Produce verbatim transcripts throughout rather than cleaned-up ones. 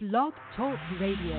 Blog Talk Radio.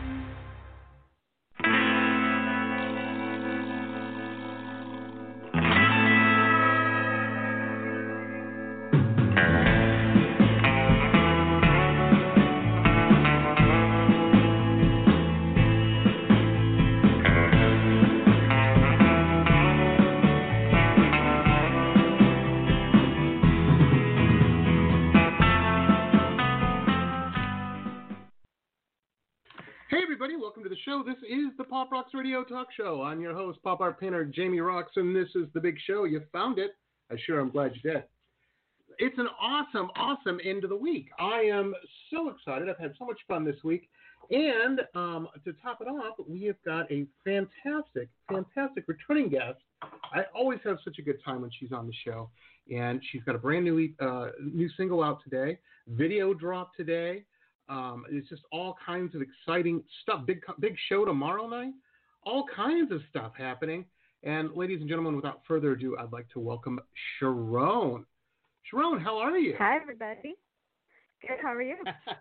Welcome to the show. This is the Pop Rocks Radio Talk Show. I'm your host, pop art painter Jamie Rocks, and this is the big show. You found it. I sure am glad you did. It's an awesome, awesome end of the week. I am so excited. I've had so much fun this week. And um, to top it off, we have got a fantastic, fantastic returning guest. I always have such a good time when she's on the show. And she's got a brand new uh, new single out today, video drop today. Um, it's just all kinds of exciting stuff. Big big show tomorrow night. All kinds of stuff happening. And ladies and gentlemen, without further ado, I'd like to welcome Sharon. Sharon, how are you? Hi, everybody. Good. How are you?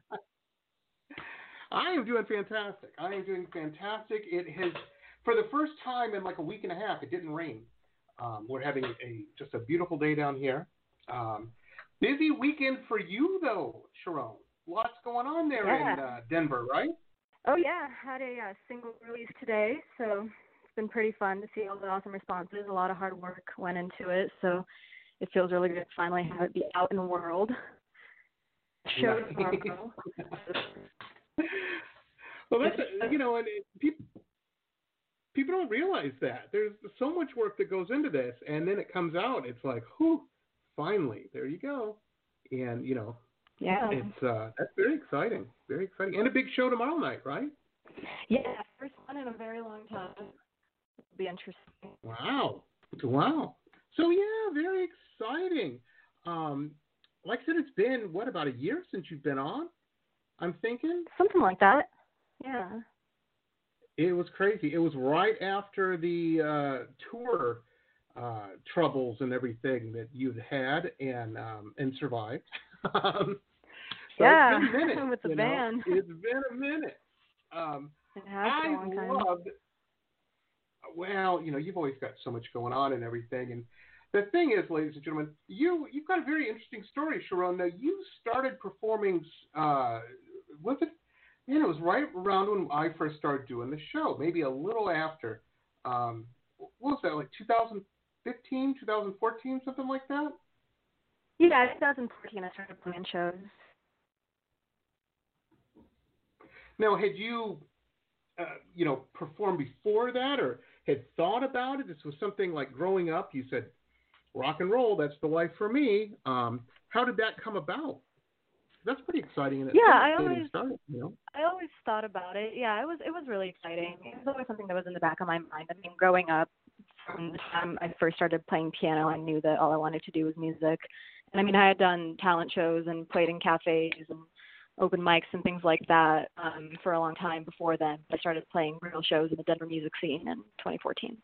I am doing fantastic. I am doing fantastic. It has, for the first time in like a week and a half, it didn't rain. Um, we're having a just a beautiful day down here. Um, busy weekend for you, though, Sharon. Lots going on there yeah. in uh, Denver, right? Oh, yeah. Had a uh, single release today, so it's been pretty fun to see all the awesome responses. A lot of hard work went into it, so it feels really good to finally have it be out in the world. Show tomorrow. Well, that's, a, you know, and it, people, people don't realize that. There's so much work that goes into this, and then it comes out. It's like, whew, finally, there you go. And, you know, Yeah. It's uh, that's very exciting, very exciting, and a big show tomorrow night, right? Yeah, first one in a very long time. It'll be interesting. Wow, wow. So yeah, very exciting. Um, like I said, it's been what about a year since you've been on? I'm thinking something like that. Yeah. It was crazy. It was right after the uh, tour uh, troubles and everything that you've had and um, and survived. um, so yeah, it's been a minute, with the band. It's been a minute. Um, it has been a long time. I loved, well, you know, you've always got so much going on and everything. And the thing is, ladies and gentlemen, you, you've got a very interesting story, Sharon. Now, you started performing, uh, was it, man, it was right around when I first started doing the show, maybe a little after. Um, what was that, like two thousand fifteen, two thousand fourteen, something like that? Yeah, twenty fourteen I started playing shows. Now, had you, uh, you know, performed before that or had thought about it? This was something like growing up, you said, rock and roll, that's the life for me. Um, how did that come about? That's pretty exciting. In yeah, I always, started, you know? I always thought about it. Yeah, it was, it was really exciting. It was always something that was in the back of my mind. I mean, growing up, from the time I first started playing piano, I knew that all I wanted to do was music. And I mean, I had done talent shows and played in cafes and open mics and things like that um, for a long time before then. I started playing real shows in the Denver music scene in twenty fourteen.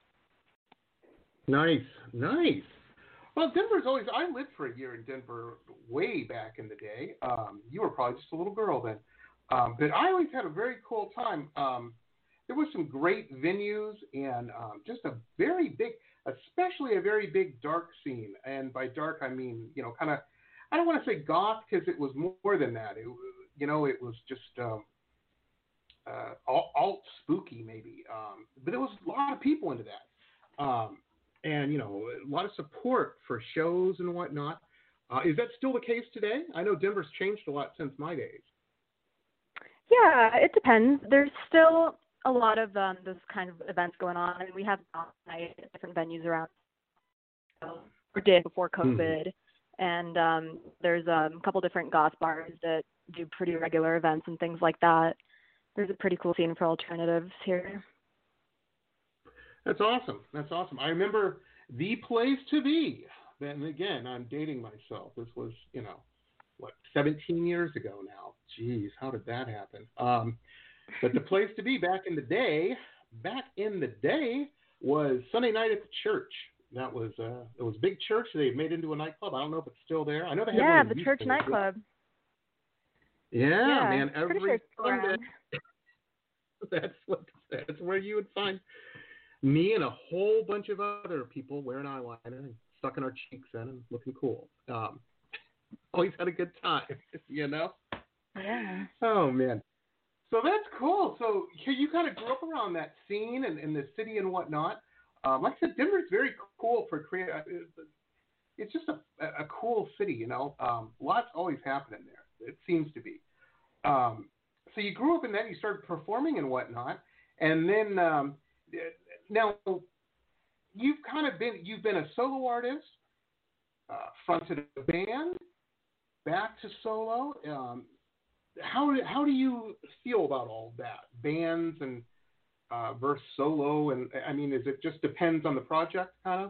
Nice, nice. Well, Denver's always, I lived for a year in Denver way back in the day. Um, you were probably just a little girl then. Um, but I always had a very cool time. Um, there were some great venues and um, just a very big, especially a very big dark scene. And by dark, I mean, you know, kind of, I don't want to say goth because it was more than that. It, you know, it was just um, uh, alt, alt spooky maybe. Um, but there was a lot of people into that. Um, and, you know, a lot of support for shows and whatnot. Uh, is that still the case today? I know Denver's changed a lot since my days. Yeah, it depends. There's still a lot of um, those kind of events going on. I mean, we have night at different venues around, or did before COVID. Mm-hmm. And um, there's um, a couple different goth bars that do pretty regular events and things like that. There's a pretty cool scene for alternatives here. That's awesome. That's awesome. I remember the place to be. Then again, I'm dating myself. This was, you know, what, seventeen years ago now. Jeez, how did that happen? Um, but the place to be back in the day, back in the day, was Sunday night at the church. That was uh, it was a big church. They made into a nightclub. I don't know if it's still there. I know they have yeah, one in the Houston. church nightclub. Yeah, Yeah, man. pretty Every sure it's still Sunday, around. that's what that's where you would find me and a whole bunch of other people wearing eyeliner and sucking our cheeks in and looking cool. Um, always had a good time, you know. Yeah. Oh man. So that's cool. So you, you kind of grew up around that scene and, and the city and whatnot. Um, like I said, Denver's very cool for creative. It's just a, a cool city, you know. Um, lots always happening there. It seems to be. Um, so you grew up in that. You started performing and whatnot, and then um, now you've kind of been you've been a solo artist, uh, fronted a band, back to solo. Um, how how do you feel about all of that, bands and uh, versus solo? And I mean, is it just depends on the project, kind of?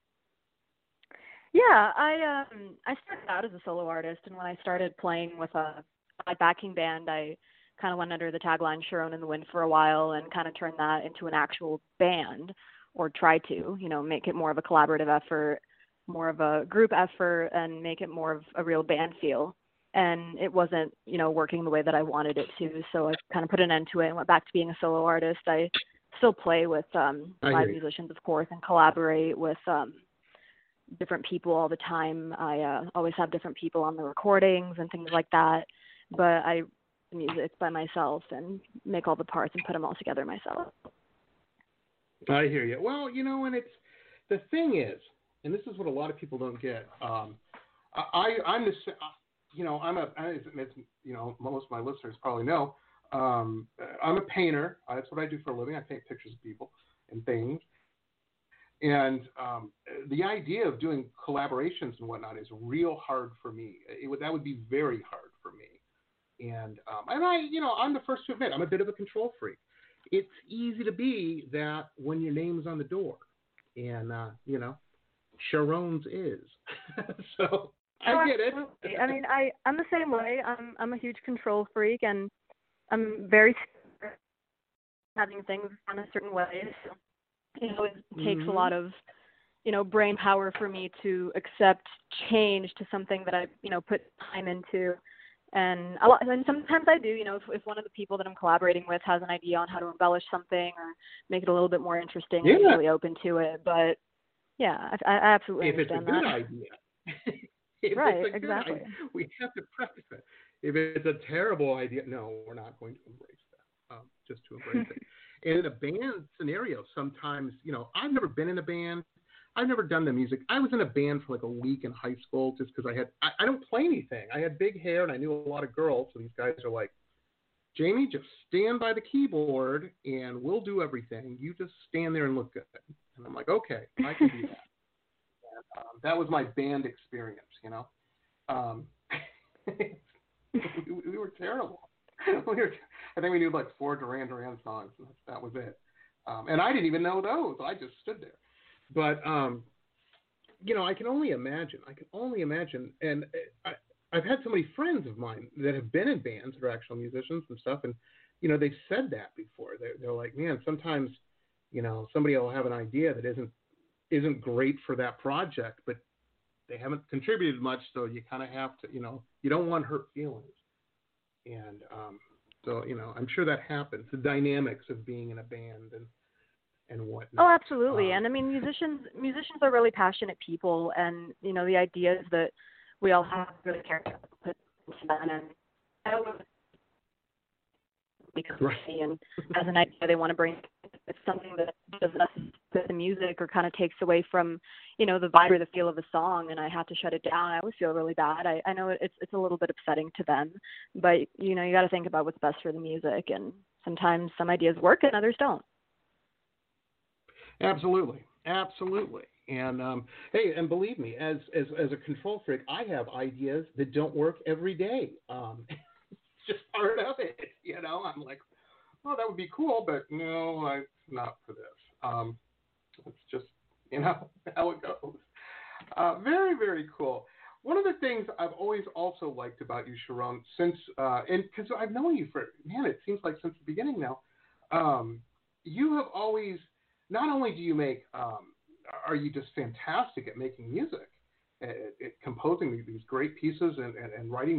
Yeah, I um I started out as a solo artist, and when I started playing with a my backing band, I kind of went under the tagline Sharon in the Wind for a while and kind of turned that into an actual band, or try to, you know, make it more of a collaborative effort, more of a group effort, and make it more of a real band feel. And it wasn't, you know, working the way that I wanted it to, so I kind of put an end to it and went back to being a solo artist. I still play with um, I live hear you. musicians, of course, and collaborate with um, different people all the time. I uh, always have different people on the recordings and things like that, but I music by myself and make all the parts and put them all together myself. I hear you. Well, you know, and it's the thing is, and this is what a lot of people don't get. Um, I, I'm the, you know, I'm a, as, as you know, most of my listeners probably know, um, I'm a painter. That's what I do for a living. I paint pictures of people and things. And um, the idea of doing collaborations and whatnot is real hard for me. It would, that would be very hard for me. And um, and I, you know, I'm the first to admit I'm a bit of a control freak. It's easy to be that when your name's on the door, and uh, you know, Sharon's is. So I get it. Absolutely. I mean, I I'm the same way. I'm I'm a huge control freak, and I'm very scared of having things done a certain way. So, you know, it takes Mm-hmm. a lot of, you know, brain power for me to accept change to something that I, you know, put time into. And a lot, and sometimes I do, you know, if, if one of the people that I'm collaborating with has an idea on how to embellish something or make it a little bit more interesting, Yeah. I'm usually open to it. But yeah, I, I absolutely If it's a understand good that. idea. If Right, it's a exactly. good idea, we have to preface it. If it's a terrible idea, no, we're not going to embrace that. Um, just to embrace it. And in a band scenario, sometimes, you know, I've never been in a band. I've never done the music. I was in a band for like a week in high school just because I had, I, I don't play anything. I had big hair and I knew a lot of girls. So these guys are like, Jamie, just stand by the keyboard and we'll do everything. You just stand there and look good. And I'm like, okay, I can do that. And, um, that was my band experience, you know. Um, we, we were terrible. We were, I think we knew like four Duran Duran songs. And that was it. Um, and I didn't even know those. I just stood there. But, um, you know, I can only imagine. I can only imagine. And I, I've had so many friends of mine that have been in bands that are actual musicians and stuff. And, you know, they've said that before. They're, they're like, man, sometimes, you know, somebody will have an idea that isn't isn't great for that project, but they haven't contributed much. So you kind of have to, you know, you don't want hurt feelings. And um, so, you know, I'm sure that happens. The dynamics of being in a band and, and whatnot. Oh, absolutely. Um, And I mean, musicians musicians are really passionate people, and you know, the ideas that we all have really care to put into them. And I don't know, because right. and as an idea they want to bring, it's something that doesn't with the music or kind of takes away from, you know, the vibe or the feel of the song, and I have to shut it down. I always feel really bad. I, I know it's it's a little bit upsetting to them, but you know, you got to think about what's best for the music, and sometimes some ideas work and others don't. Absolutely, absolutely. And um, hey, and believe me, as as as a control freak, I have ideas that don't work every day. Um, it's just part of it, you know. I'm like, well, that would be cool, but no, it's not for this. Um, it's just, you know, how it goes. Uh, very, very cool. One of the things I've always also liked about you, Sharon, since uh, and because I've known you for man, it seems like since the beginning now. Um, you have always. Not only do you make, um, are you just fantastic at making music, at, at composing these great pieces and, and, and writing these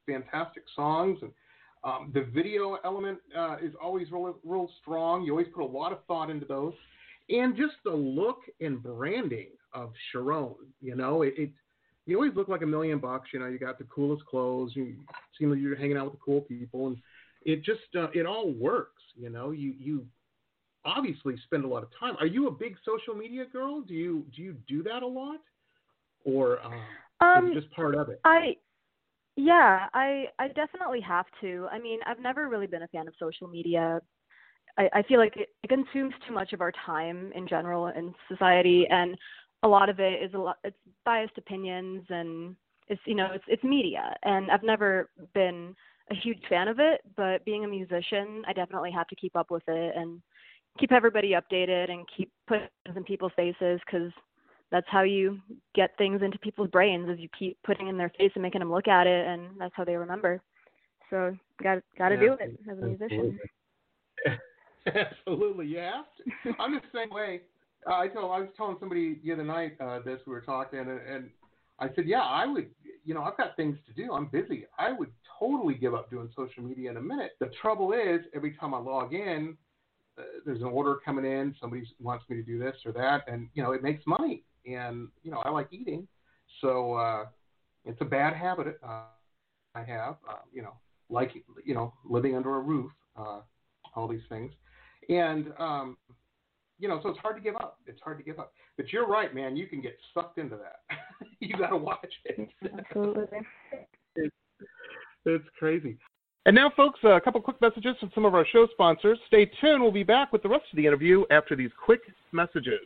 fantastic songs, and um, the video element uh, is always real, real strong. You always put a lot of thought into those, and just the look and branding of Cherone. You know, it, it you always look like a million bucks. You know, you got the coolest clothes. You seem like you're hanging out with the cool people, and it just uh, it all works. You know, you you obviously spend a lot of time. Are you a big social media girl? Do you do you do that a lot, or um, um, is it just part of it? I yeah, I I definitely have to. I mean, I've never really been a fan of social media. I, I feel like it, it consumes too much of our time in general in society, and a lot of it is a lot. It's biased opinions, and it's you know it's it's media, and I've never been a huge fan of it. But being a musician, I definitely have to keep up with it and keep everybody updated and keep putting things in people's faces, because that's how you get things into people's brains, is you keep putting in their face and making them look at it, and that's how they remember. So got got to Yeah, do it as a musician. Absolutely, you have to. I'm the same way. Uh, I told I was telling somebody the other night uh, this. We were talking, and, and I said, yeah, I would. You know, I've got things to do. I'm busy. I would totally give up doing social media in a minute. The trouble is, every time I log in, uh, there's an order coming in. Somebody wants me to do this or that, and you know, it makes money. And you know, I like eating, so uh, it's a bad habit uh, I have. Uh, you know, like you know, living under a roof, uh, all these things, and um, you know, so it's hard to give up. It's hard to give up. But you're right, man. You can get sucked into that. You got to watch it. Absolutely. It's, it's crazy. And now, folks, a couple quick messages from some of our show sponsors. Stay tuned. We'll be back with the rest of the interview after these quick messages.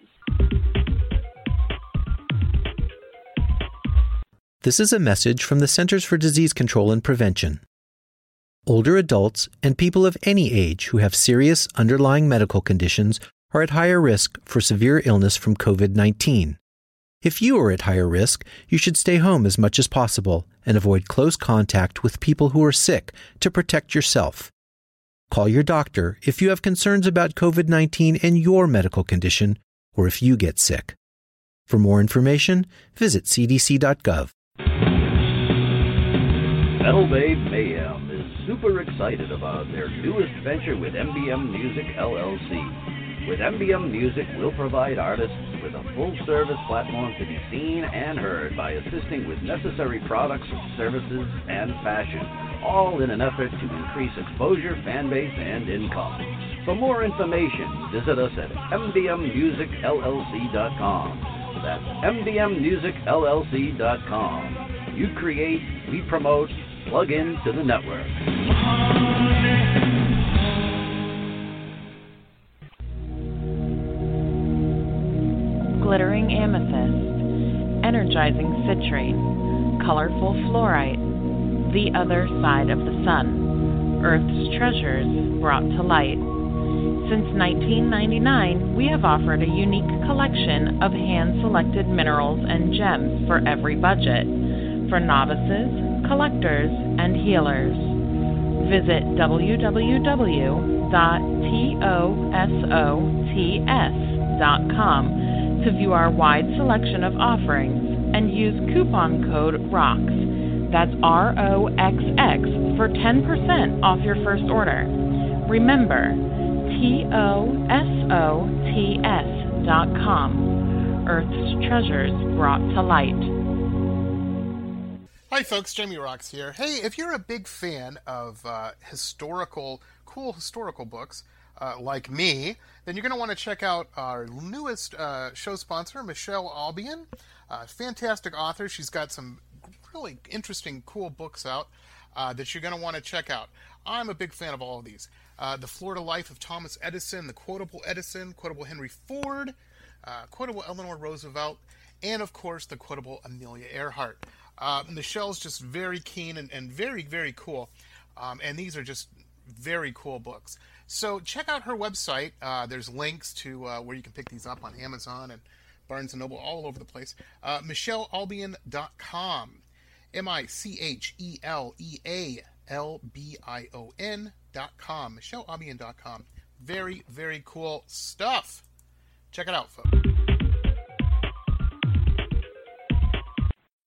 This is a message from the Centers for Disease Control and Prevention. Older adults and people of any age who have serious underlying medical conditions are at higher risk for severe illness from covid nineteen. If you are at higher risk, you should stay home as much as possible and avoid close contact with people who are sick to protect yourself. Call your doctor if you have concerns about covid nineteen and your medical condition, or if you get sick. For more information, visit c d c dot gov. Metal Babe Mayhem is super excited about their newest venture with M B M Music L L C. With M B M Music, we'll provide artists with a full-service platform to be seen and heard by assisting with necessary products, services, and fashion, all in an effort to increase exposure, fan base, and income. For more information, visit us at m b m music l l c dot com. That's m b m music l l c dot com. You create, we promote, plug into the network. Glittering amethyst, energizing citrine, colorful fluorite, the other side of the sun, Earth's treasures brought to light. Since nineteen ninety-nine, we have offered a unique collection of hand-selected minerals and gems for every budget, for novices, collectors, and healers. Visit w w w dot tosots dot com to view our wide selection of offerings and use coupon code ROXX, that's R O X X, for ten percent off your first order. Remember, T O S O T S dot com, Earth's treasures brought to light. Hi folks, Jamie Roxx here. Hey, if you're a big fan of uh, historical, cool historical books, uh, like me, then you're going to want to check out our newest uh, show sponsor, Michelle Albion. Uh, fantastic author. She's got some really interesting, cool books out uh, that you're going to want to check out. I'm a big fan of all of these. Uh, the Florida Life of Thomas Edison, The Quotable Edison, Quotable Henry Ford, uh, Quotable Eleanor Roosevelt, and of course the Quotable Amelia Earhart. Uh, Michelle's just very keen and, and very, very cool. Um, and these are just very cool books. So check out her website. Uh, there's links to uh, where you can pick these up on Amazon and Barnes and Noble, all over the place. Uh, michelle albion dot com. M I C H E L E A L B I O N dot com. michelle albion dot com. Very, very cool stuff. Check it out, folks.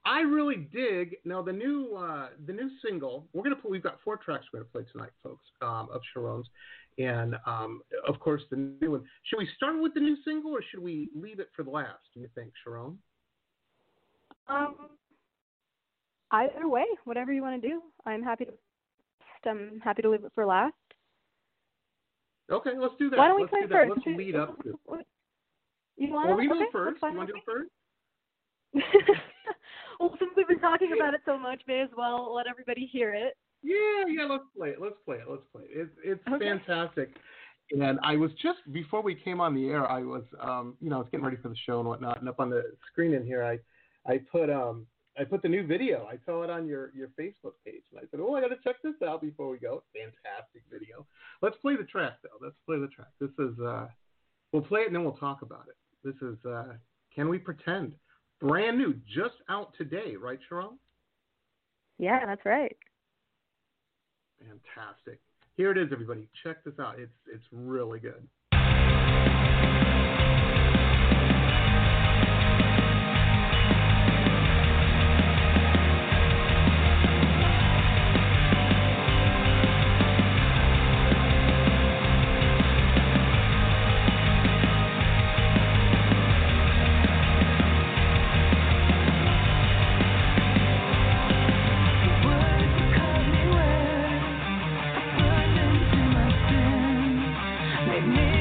I really dig now the new uh, the new single. We're gonna play. We've got four tracks we're gonna play tonight, folks, um, of Sharon's, and um, of course the new one. Should we start with the new single or should we leave it for the last? Do you think, Sharon? Um, either way, whatever you want to do. I'm happy to. I'm happy to leave it for last. Okay, let's do that. Why don't we let's play do first? That. Let's lead up to. You want? Well, we okay, go first. You want to go first? Well, since we've been talking about it so much, may as well let everybody hear it. Yeah, yeah. Let's play it. Let's play it. Let's play it. It's it's okay. Fantastic. And I was just before we came on the air, I was um you know I was getting ready for the show and whatnot, and up on the screen in here, I I put um I put the new video. I saw it on your your Facebook page, and I said, oh, I got to check this out before we go. Fantastic video. Let's play the track though. Let's play the track. This is uh we'll play it and then we'll talk about it. This is uh Can We Pretend? Brand new, just out today, right, Sharon? Yeah, that's right. Fantastic. Here it is, everybody. Check this out. It's it's really good. Make me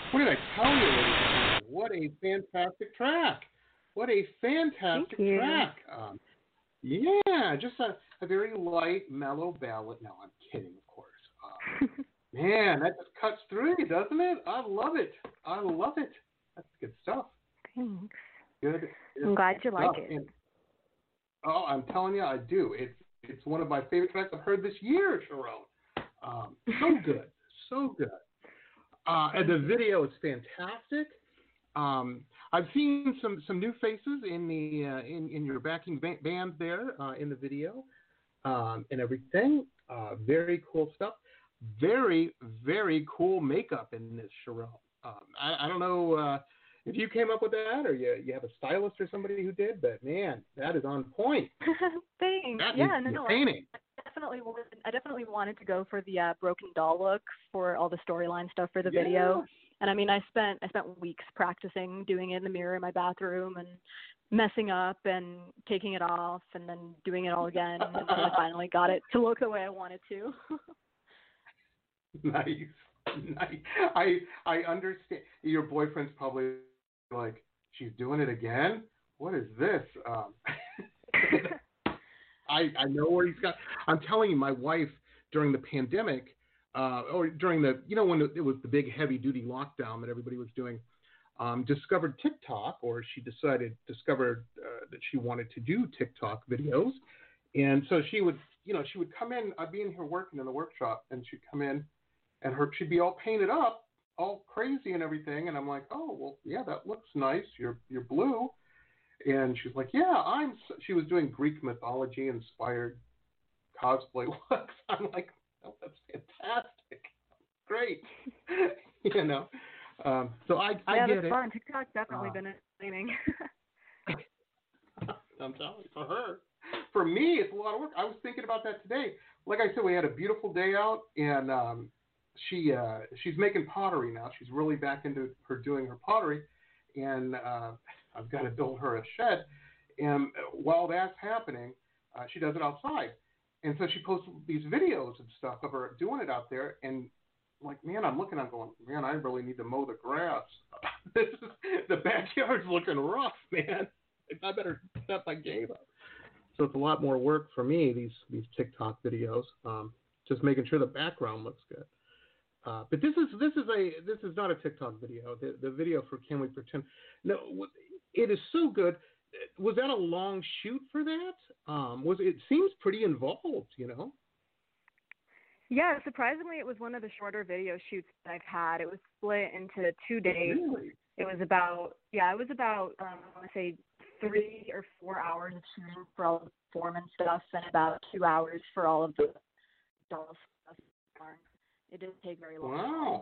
What did I tell you, ladies and gentlemen? What a fantastic track. What a fantastic Thank you. track. Um, yeah, just a, a very light, mellow ballad. No, I'm kidding, of course. Um, man, that just cuts through you, doesn't it? I love it. I love it. That's good stuff. Thanks. Good. good I'm glad you stuff. like it. And, oh, I'm telling you, I do. It's it's one of my favorite tracks I've heard this year, Sharon. Um, so good. So good. Uh, and the video is fantastic. Um, I've seen some, some new faces in the uh, in in your backing ba- band there uh, in the video um, and everything. Uh, very cool stuff. Very very cool makeup in this, Sharon. Um, I, I don't know uh, if you came up with that or you you have a stylist or somebody who did, but man, that is on point. Thanks. That Yeah, is no, no. painting. I definitely wanted, I definitely wanted to go for the uh, broken doll look for all the storyline stuff for the Yeah. video. And I mean, I spent I spent weeks practicing doing it in the mirror in my bathroom and messing up and taking it off and then doing it all again until I finally got it to look the way I wanted to. Nice, nice. I I understand. Your boyfriend's probably like, she's doing it again. What is this? Um, I I know where he's got. I'm telling you, my wife during the pandemic, uh, or during the you know when it was the big heavy duty lockdown that everybody was doing, um, discovered TikTok, or she decided discovered uh, that she wanted to do TikTok videos, and so she would you know she would come in. I'd be in here working in the workshop, and she'd come in. And her, she'd be all painted up, all crazy and everything. And I'm like, oh, well, yeah, that looks nice. You're you're blue. And she's like, yeah, I'm. So, she was doing Greek mythology inspired cosplay looks. I'm like, oh, that's fantastic, great. you know. Um, so I, I yeah, get that's it. fun. TikTok's definitely Uh, been entertaining. I'm telling you, for her. For me, it's a lot of work. I was thinking about that today. Like I said, we had a beautiful day out, and um, she uh, she's making pottery now. She's really back into her doing her pottery, and uh, I've got to build her a shed. And while that's happening, uh, she does it outside, and so she posts these videos and stuff of her doing it out there. And like, man, I'm looking, I'm going, man, I really need to mow the grass. this is, the backyard's looking rough, man. I better step my game up. So it's a lot more work for me, these these TikTok videos, um, just making sure the background looks good. Uh, but this is this is a this is not a TikTok video. The the video for Can We Pretend? No, it is so good. Was that a long shoot for that? Um, was it seems pretty involved, you know? Yeah, surprisingly, it was one of the shorter video shoots that I've had. It was split into two days. Really? It was about yeah, it was about um, I want to say three or four hours of shooting for all the performance stuff, and about two hours for all of the doll stuff. It didn't take very long. Wow.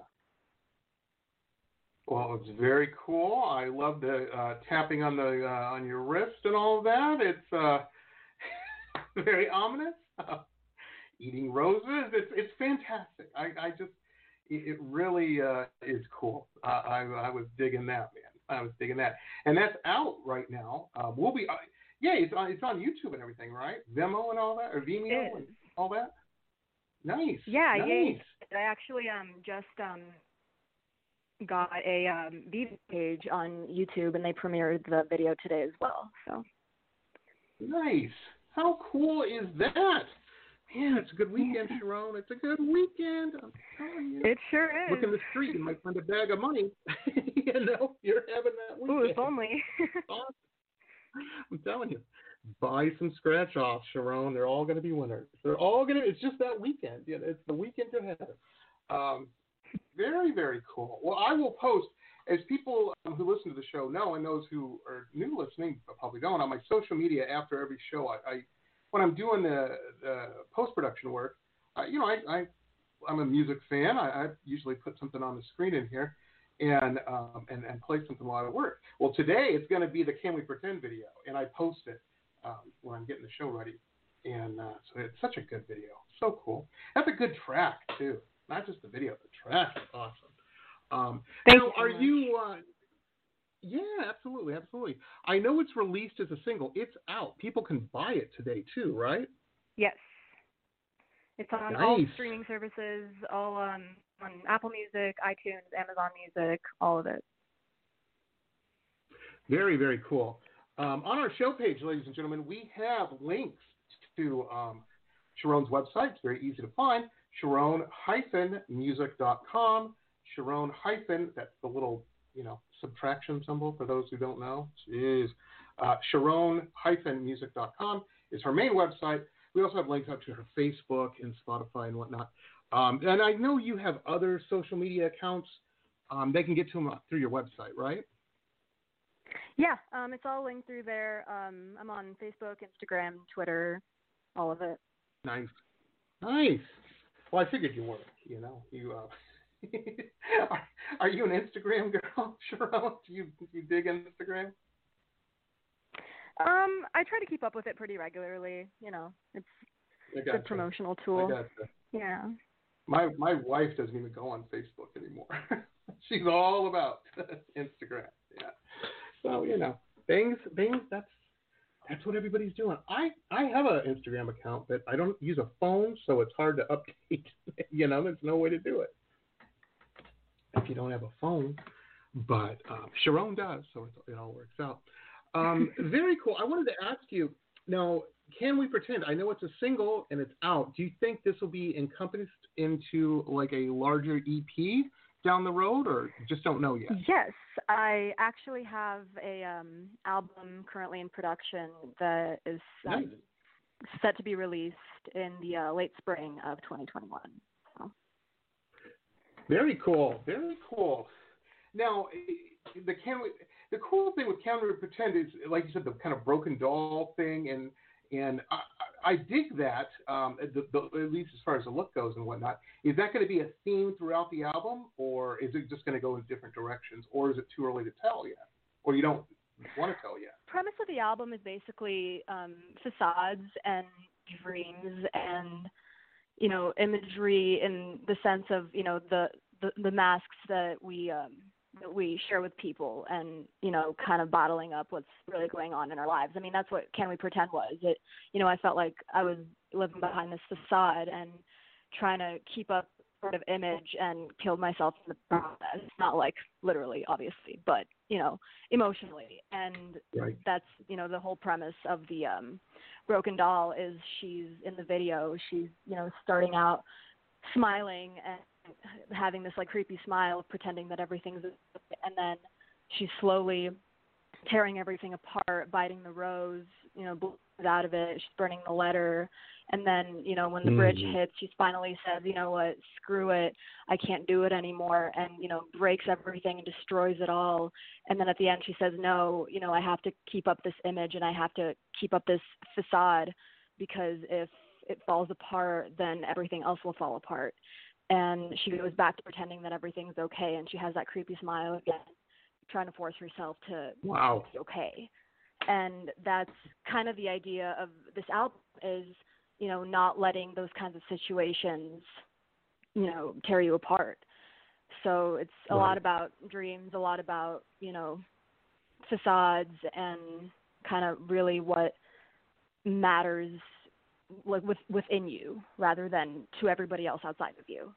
Well, it's very cool. I love the uh, tapping on the uh, on your wrist and all of that. It's uh, very ominous. Uh, eating roses. It's it's fantastic. I, I just it, it really uh, is cool. Uh, I I was digging that, man. I was digging that, and that's out right now. Uh, we'll be uh, yeah, it's on it's on YouTube and everything, right? Vimeo and all that, or Vimeo and all that. Nice. Yeah, nice. yeah. I actually um just um got a um Viva page on YouTube, and they premiered the video today as well. So nice. How cool is that? Man, it's a good weekend, Sharon. It's a good weekend. I'm telling you. It sure is. Look in the street, you might find a bag of money. you know, you're having that weekend. Ooh, if only. Awesome. I'm telling you. Buy some scratch offs, Sharon. They're all going to be winners. They're all going to, it's just that weekend. You know, it's the weekend ahead. Um, very, very cool. Well, I will post, as people um, who listen to the show know, and those who are new listening probably don't, on my social media after every show, I, I when I'm doing the, the post-production work, uh, you know, I, I, I'm a music fan. I, I usually put something on the screen in here and, um, and, and play something while I work. Well, today it's going to be the Can We Pretend video, and I post it um, when I'm getting the show ready. And uh, so it's such a good video. So cool. That's a good track, too. Not just the video, the track is awesome. Um, Thank now, you so are much. you... Uh, Yeah, absolutely, absolutely. I know it's released as a single. It's out. People can buy it today too, right? Yes. It's on Nice. all streaming services, all um, on Apple Music, iTunes, Amazon Music, all of it. Very, very cool. Um, on our show page, ladies and gentlemen, we have links to um, Sharon's website. It's very easy to find, sharon dash music dot com. Sharon hyphen, that's the little, you know, subtraction symbol for those who don't know. Jeez. Uh, sharon dash music dot com is her main website. We also have links up to her Facebook and Spotify and whatnot. Um, and I know you have other social media accounts. Um, they can get to them through your website, right? Yeah, um, it's all linked through there. Um, I'm on Facebook, Instagram, Twitter, all of it. Nice. Nice. Well, I figured you were, you know. You uh, are, are you an Instagram girl, Sharon? Do you, do you dig Instagram? Um, I try to keep up with it pretty regularly. You know, it's a good promotional tool. I gotcha. Yeah. My my wife doesn't even go on Facebook anymore. She's all about Instagram. Yeah. So, you know, things things that's that's what everybody's doing. I, I have an Instagram account, but I don't use a phone, so it's hard to update. You know, there's no way to do it if you don't have a phone. But um, Sharon does, so it, it all works out. Um, very cool. I wanted to ask you, now, Can We Pretend? I know it's a single and it's out. Do you think this will be encompassed into like a larger E P down the road, or just don't know yet? Yes, I actually have a um, album currently in production that is um, Nice. set to be released in the uh, late spring of twenty twenty-one. So. Very cool. Very cool. Now, the can we, the cool thing with Can We Pretend is, like you said, the kind of broken doll thing, and and I, I dig that. Um, the, the, at least as far as the look goes and whatnot. Is that going to be a theme throughout the album, or is it just going to go in different directions, or is it too early to tell yet, or you don't want to tell yet? Premise of the album is basically um, facades and dreams and, you know, imagery in the sense of, you know, the the, the masks that we um, that we share with people, and, you know, kind of bottling up what's really going on in our lives. I mean, that's what Can We Pretend was. It, you know, I felt like I was living behind this facade and trying to keep up sort of image, and killed myself in the process. Not like literally, obviously, but, you know, emotionally. And Right. that's, you know, the whole premise of the um, Broken Doll is she's in the video, she's, you know, starting out smiling and having this like creepy smile, pretending that everything's, and then she's slowly tearing everything apart, biting the rose, you know, blows out of it. She's burning the letter, and then, you know, when the bridge Mm-hmm. hits, she finally says, you know what, screw it, I can't do it anymore, and, you know, breaks everything and destroys it all. And then at the end, she says, no, you know, I have to keep up this image, and I have to keep up this facade, because if it falls apart, then everything else will fall apart. And she goes back to pretending that everything's okay, and she has that creepy smile again, trying to force herself to Wow. be okay. And that's kind of the idea of this album is, you know, not letting those kinds of situations, you know, tear you apart. So it's a Right. lot about dreams, a lot about, you know, facades, and kind of really what matters like with, within you rather than to everybody else outside of you.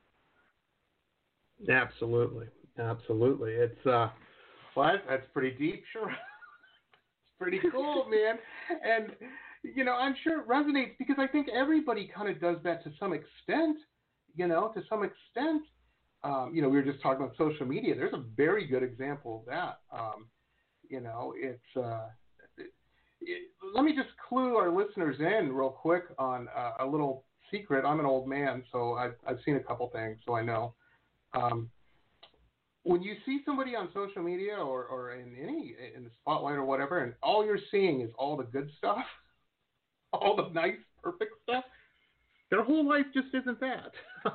Absolutely. Absolutely. It's, uh, well, that's, that's pretty deep, sure. It's pretty cool, man. And, you know, I'm sure it resonates, because I think everybody kind of does that to some extent, you know, to some extent. Um, you know, we were just talking about social media. There's a very good example of that. Um, you know, it's, uh, it, it, let me just clue our listeners in real quick on uh, a little secret. I'm an old man, so I've, I've seen a couple things, so I know. Um, when you see somebody on social media or, or in any in the spotlight or whatever, and all you're seeing is all the good stuff, all the nice, perfect stuff, their whole life just isn't that.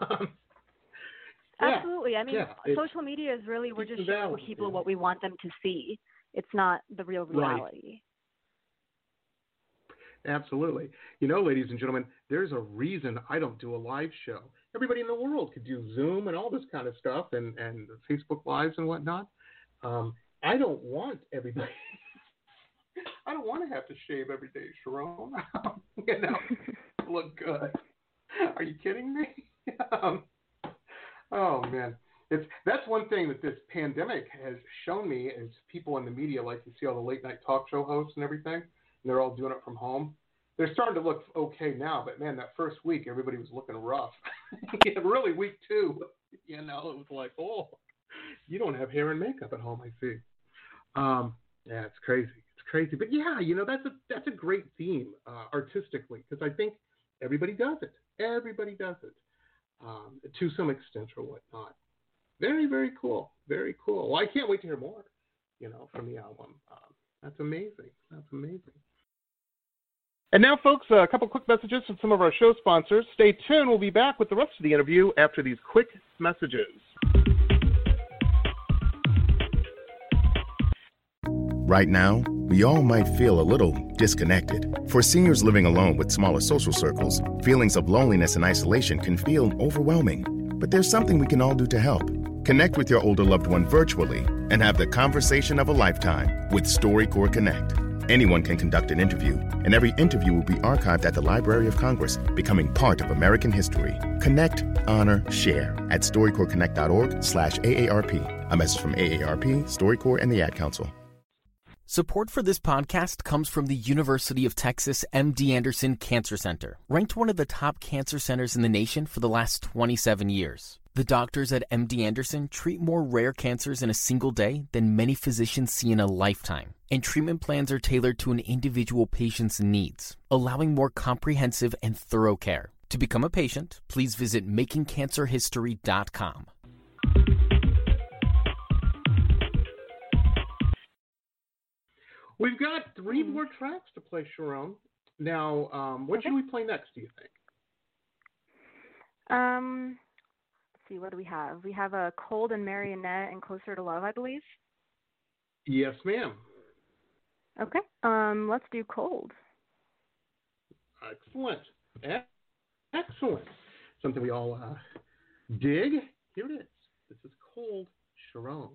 yeah, Absolutely. I mean, yeah, social media is really, we're just valid, showing people yeah. what we want them to see. It's not the real Right. reality. Absolutely. You know, ladies and gentlemen, there's a reason I don't do a live show. Everybody in the world could do Zoom and all this kind of stuff, and, and Facebook Lives and whatnot. Um, I don't want everybody. I don't want to have to shave every day, Sharon. you know, look good. Are you kidding me? um, oh man, it's that's one thing that this pandemic has shown me is people in the media, like you see all the late night talk show hosts and everything, and they're all doing it from home. They're starting to look okay now, but man, that first week everybody was looking rough. Yeah, really, week two, you know, it was like, oh, you don't have hair and makeup at home, I see. Um, yeah, it's crazy. It's crazy. But yeah, you know, that's a that's a great theme uh, artistically, because I think everybody does it. Everybody does it um, to some extent or whatnot. Very, very cool. Very cool. Well, I can't wait to hear more, you know, from the album. Um, that's amazing. That's amazing. And now, folks, a couple quick messages from some of our show sponsors. Stay tuned. We'll be back with the rest of the interview after these quick messages. Right now, we all might feel a little disconnected. For seniors living alone with smaller social circles, feelings of loneliness and isolation can feel overwhelming. But there's something we can all do to help. Connect with your older loved one virtually and have the conversation of a lifetime with StoryCorps Connect. Anyone can conduct an interview, and every interview will be archived at the Library of Congress, becoming part of American history. Connect, honor, share at StoryCorpsConnect.org slash AARP. A message from A A R P, StoryCorps, and the Ad Council. Support for this podcast comes from the University of Texas M D Anderson Cancer Center, ranked one of the top cancer centers in the nation for the last twenty-seven years. The doctors at M D Anderson treat more rare cancers in a single day than many physicians see in a lifetime, and treatment plans are tailored to an individual patient's needs, allowing more comprehensive and thorough care. To become a patient, please visit making cancer history dot com. We've got three more tracks to play, Sharon. Now, um, what okay. should we play next, do you think? Um, let's see, what do we have? We have a Cold and Marionette and Closer to Love, I believe. Yes, ma'am. Okay. Um, let's do Cold. Excellent. Excellent. Something we all uh, dig. Here it is. This is Cold, Sharon.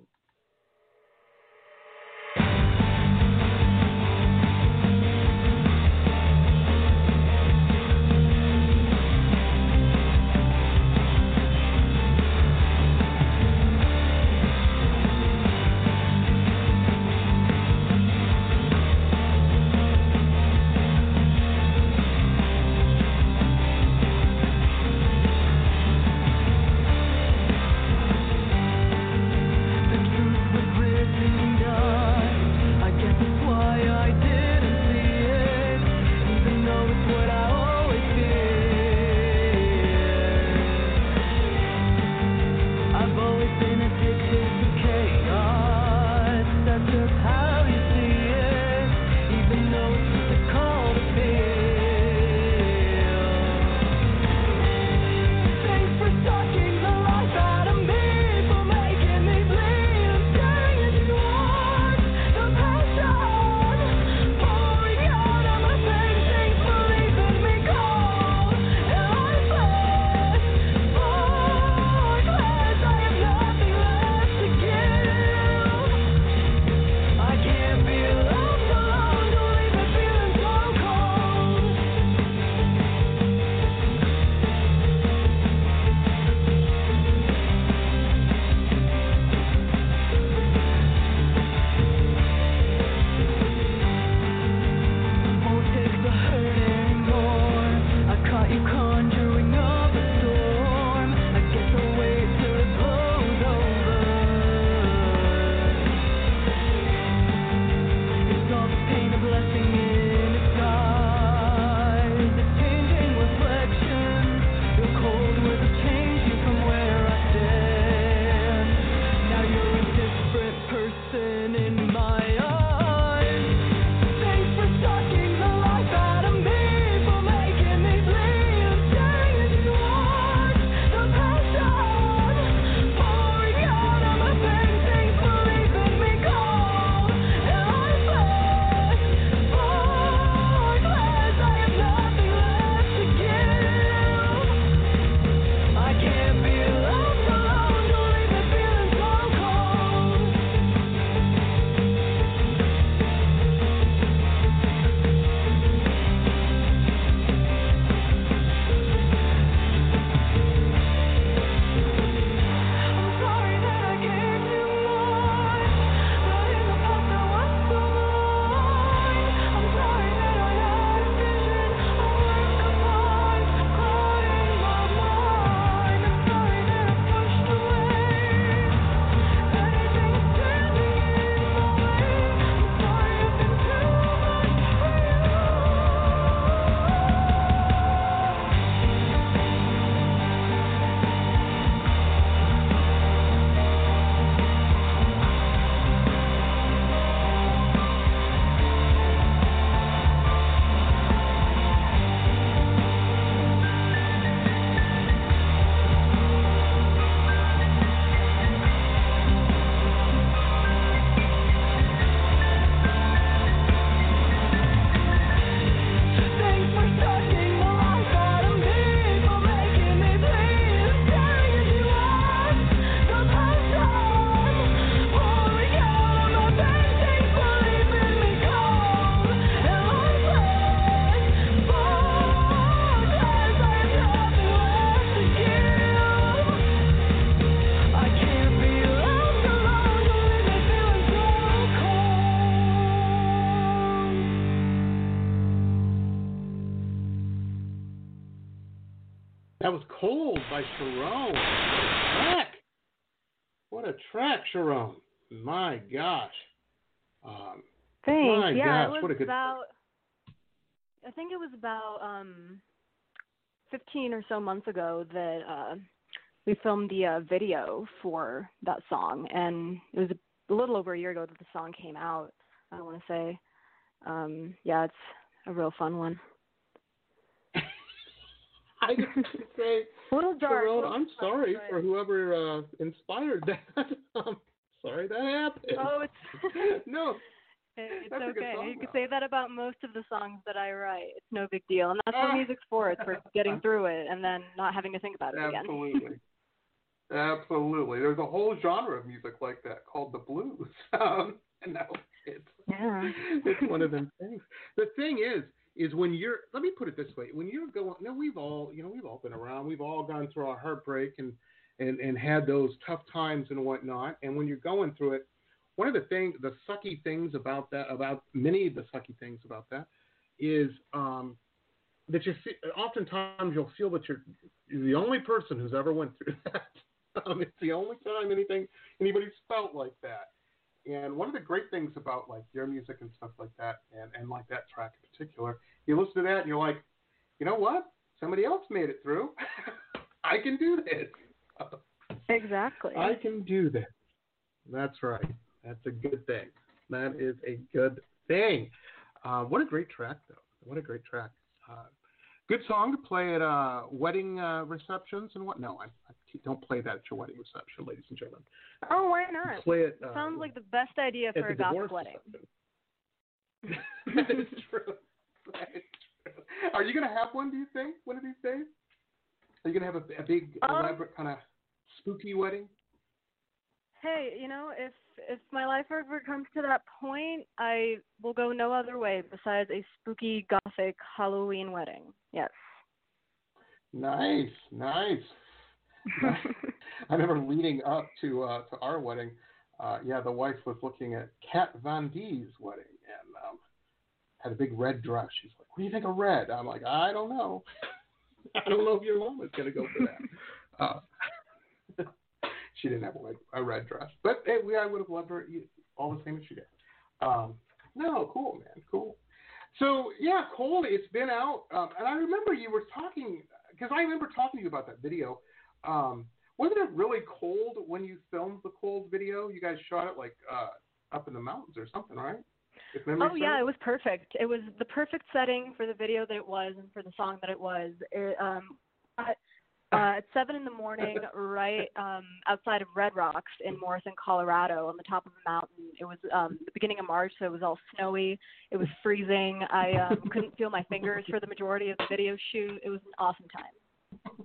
That was Cold by Sharon. Track. What a track, Sharon. My gosh. Um, Thanks. my yeah, gosh, it was what a good about, I think it was about um, fifteen or so months ago that uh, we filmed the uh, video for that song. And it was a little over a year ago that the song came out, I want to say. Um, yeah, it's a real fun one. I just want to say, a little dark. Sharon, a little I'm dark, sorry but... for whoever uh, inspired that. I'm sorry that happened. Oh, it's no. It's That's a good okay. song, You could though. say that about most of the songs that I write. It's no big deal, and that's what Ah. music's for. It's for getting through it and then not having to think about it again. Absolutely. Absolutely. There's a whole genre of music like that called the blues. Um, and no, it's, Yeah. it's one of them things. The thing is, is when you're, let me put it this way, when you're going, no, we've all, you know, we've all been around, we've all gone through our heartbreak and, and, and had those tough times and whatnot. And when you're going through it, one of the things, the sucky things about that, about many of the sucky things about that is um, that you see, oftentimes you'll feel that you're, you're the only person who's ever went through that. Um, it's the only time anything anybody's felt like that. And one of the great things about like your music and stuff like that, and, and like that track in particular, you listen to that and you're like, you know what? Somebody else made it through. I can do this. Exactly. I can do this. That's right. That's a good thing. That is a good thing. Uh, what a great track, though. What a great track. Uh, good song to play at uh, wedding uh, receptions and what? No, I, I don't play that at your wedding reception, ladies and gentlemen. Oh, why not? Play it. Uh, Sounds like the best idea for at a the goth divorce wedding. reception. That is true. That is true. Are you going to have one, do you think, one of these days? Are you going to have a, a big, Um, elaborate, kind of spooky wedding? Hey, you know, if if my life ever comes to that point, I will go no other way besides a spooky gothic Halloween wedding. Yes. Nice, nice. I remember leading up to uh, to our wedding. Uh, yeah, the wife was looking at Kat Von D's wedding and um, had a big red dress. She's like, "What do you think of red?" I'm like, "I don't know. I don't know if your mom is going to go for that." Uh, she didn't have a red, a red dress, but hey, we I would have loved her all the same as she did. Um, no, cool, man, cool. So yeah, Cold. It's been out, um, and I remember you were talking because I remember talking to you about that video. Um, wasn't it really cold when you filmed the Cold video? You guys shot it like uh, up in the mountains or something, right? If memory Oh yeah, serves? it was perfect. It was the perfect setting for the video that it was and for the song that it was. It, um, at, uh, at seven in the morning, right um, outside of Red Rocks in Morrison, Colorado, on the top of a mountain. It was um, the beginning of March, so it was all snowy. It was freezing. I um, couldn't feel my fingers for the majority of the video shoot. It was an awesome time.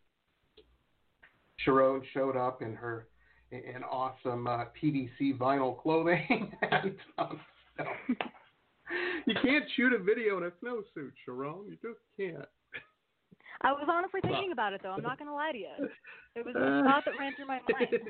Sharon showed up in her in awesome uh, P V C vinyl clothing. and, um, no. You can't shoot a video in a snowsuit, Sharon. You just can't. I was honestly thinking about it, though. I'm not going to lie to you. It was a thought that ran through my mind.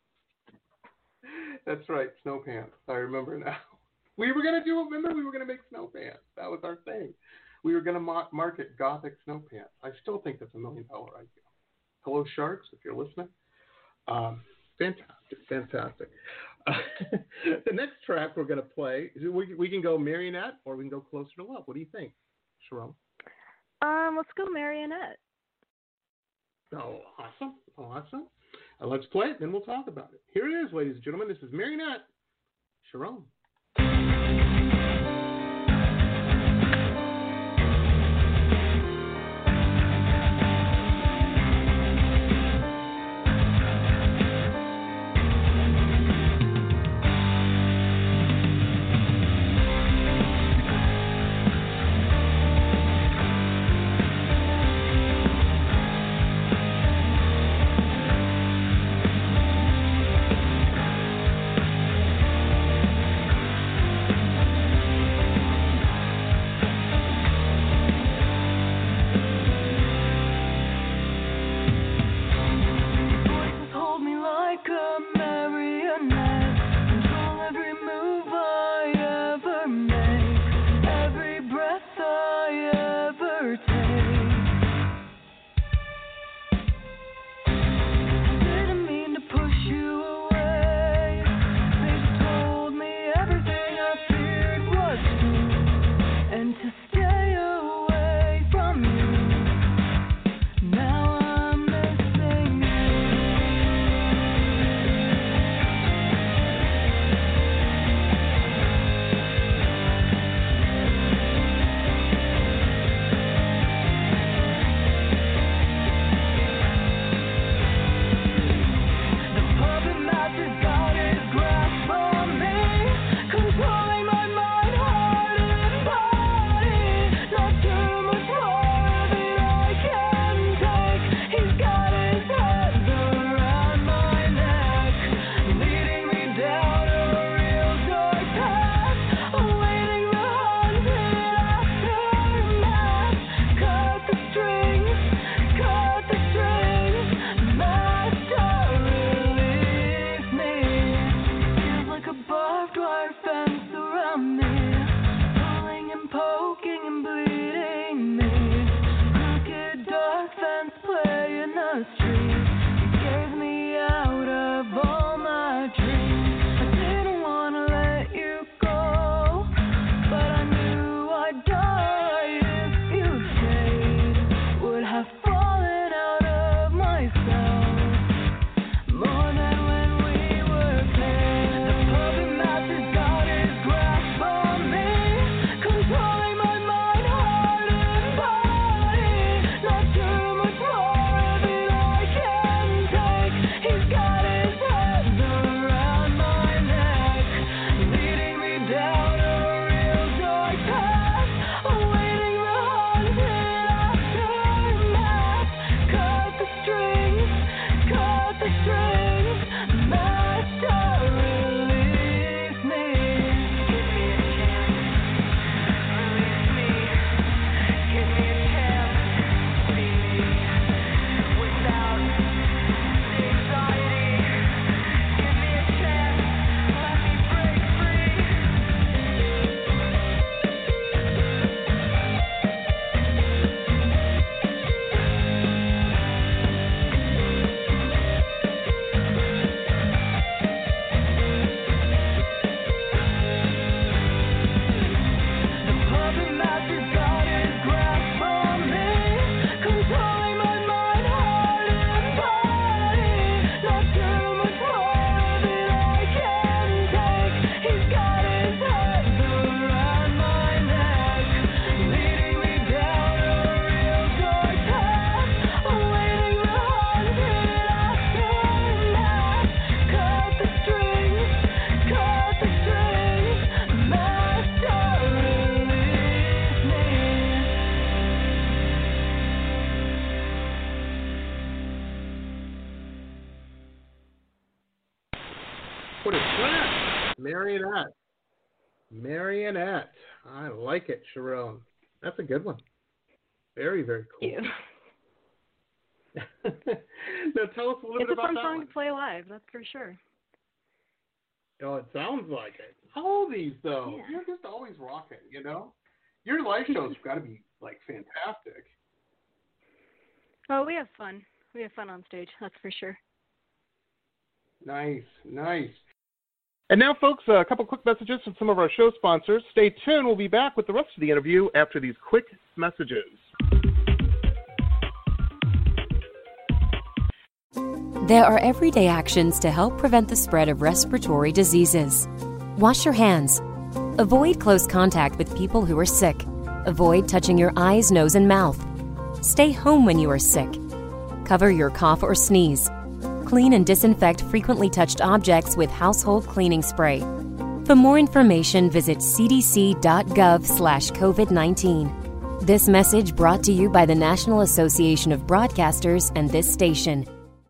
That's right, snow pants. I remember now. We were going to do it. Remember, we were going to make snow pants. That was our thing. We were going to ma- market gothic snow pants. I still think that's a million dollar idea. Hello, Sharks, if you're listening. Um, fantastic, fantastic. Uh, the next track we're going to play, we, we can go Marionette or we can go Closer to Love. What do you think, Sharon? Um, let's go Marionette. Oh, awesome, awesome. Uh, let's play it, then we'll talk about it. Here it is, ladies and gentlemen. This is Marionette, Sharon. What is that? Marionette. Marionette. I like it, Sharon. That's a good one. Very, very cool. Thank you. Now tell us a little it's bit a about fun that song one. to play live, that's for sure. Oh, it sounds like it. All these, though. Yeah. You're just always rocking, you know? Your live shows have got to be, like, fantastic. Oh, we have fun. We have fun on stage, that's for sure. Nice, nice. And now, folks, a couple quick messages from some of our show sponsors. Stay tuned. We'll be back with the rest of the interview after these quick messages. There are everyday actions to help prevent the spread of respiratory diseases. Wash your hands. Avoid close contact with people who are sick. Avoid touching your eyes, nose, and mouth. Stay home when you are sick. Cover your cough or sneeze. Clean and disinfect frequently touched objects with household cleaning spray. For more information, visit c d c dot gov slash covid nineteen. This message brought to you by the National Association of Broadcasters and this station.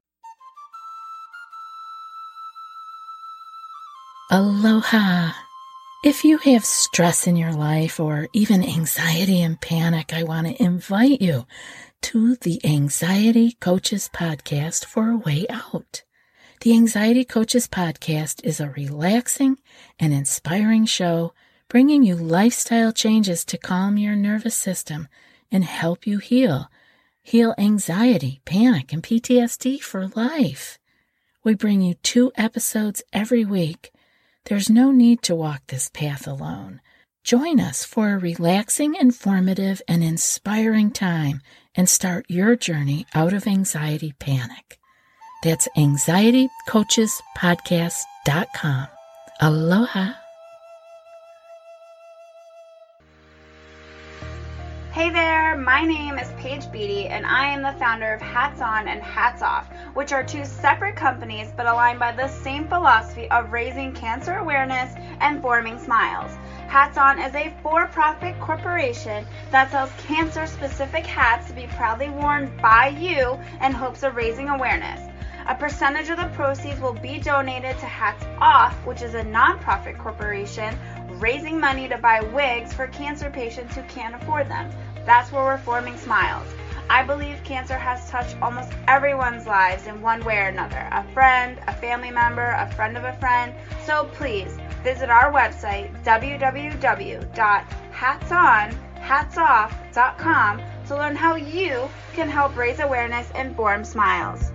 Aloha. If you have stress in your life or even anxiety and panic, I want to invite you to the Anxiety Coaches Podcast for a way out. The Anxiety Coaches Podcast is a relaxing and inspiring show bringing you lifestyle changes to calm your nervous system and help you heal. Heal anxiety, panic, and P T S D for life. We bring you two episodes every week. There's no need to walk this path alone. Join us for a relaxing, informative, and inspiring time and start your journey out of anxiety panic. That's anxiety coaches podcast dot com. Aloha. Hey there, my name is Paige Beatty, and I am the founder of Hats On and Hats Off, which are two separate companies but aligned by the same philosophy of raising cancer awareness and forming smiles. Hats On is a for-profit corporation that sells cancer-specific hats to be proudly worn by you in hopes of raising awareness. A percentage of the proceeds will be donated to Hats Off, which is a non-profit corporation raising money to buy wigs for cancer patients who can't afford them. That's where we're forming smiles. I believe cancer has touched almost everyone's lives in one way or another. A friend, a family member, a friend of a friend. So please visit our website, w w w dot hats on hats off dot com, to learn how you can help raise awareness and form smiles.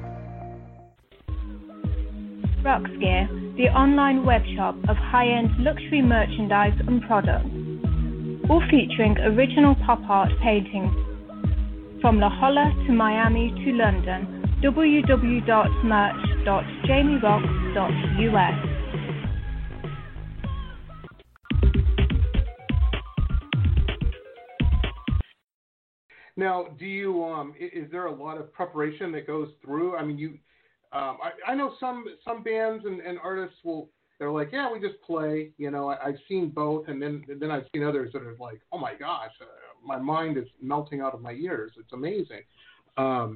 Roxgear, the online web shop of high-end luxury merchandise and products, all featuring original pop art paintings from La Jolla to Miami to London. w w w dot merch dot jamie rocks dot u s. Now, do you um is there a lot of preparation that goes through? I mean, you um I, I know some some bands and, and artists will they're like, yeah, we just play. You know, I, I've seen both, and then then I've seen others that are like, oh my gosh, uh, my mind is melting out of my ears. It's amazing. Um,